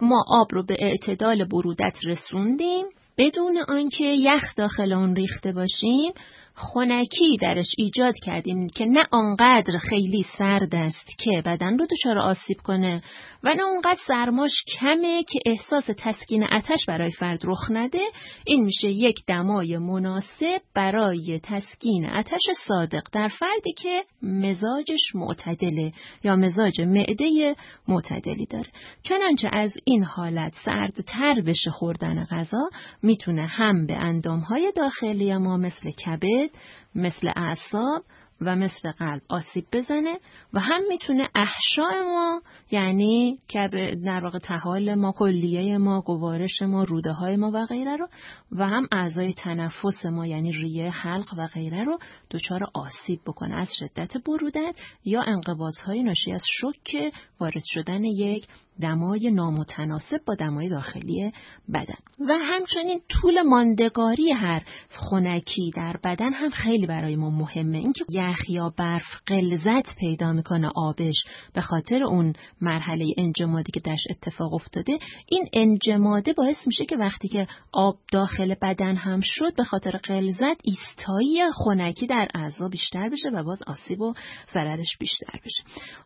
ما آب رو به اعتدال برودت رسوندیم بدون آنکه یخ داخل اون ریخته باشیم، خنکی درش ایجاد کردیم که نه آنقدر خیلی سرد است که بدن رو دچار آسیب کنه و نه اونقدر سرماش کمه که احساس تسکین آتش برای فرد رخ نده. این میشه یک دمای مناسب برای تسکین آتش صادق در فردی که مزاجش معتدله یا مزاج معده معتدلی داره. چنانچه از این حالت سردتر بشه خوردن غذا، میتونه هم به اندامهای داخلی ما مثل کبد، مثل اعصاب و مثل قلب آسیب بزنه و هم میتونه احشاء ما، یعنی در واقع طحال ما، کلیه ما، گوارش ما، روده های ما و غیره رو، و هم اعضای تنفس ما یعنی ریه، حلق و غیره رو دچار آسیب بکنه از شدت برودت یا انقباض‌های ناشی از شوک وارد شدن یک دمای نامتناسب با دمای داخلی بدن. و همچنین طول ماندگاری هر خنکی در بدن هم خیلی برای ما مهمه. اینکه یخ یا برف غلظت پیدا میکنه آبش به خاطر اون مرحله انجمادی که درش اتفاق افتاده، این انجماده باعث میشه که وقتی که آب داخل بدن هم شد به خاطر غلظت ایستایی خنکی در اعضا بیشتر بشه و باز آسیب و ضررش بیشتر بشه.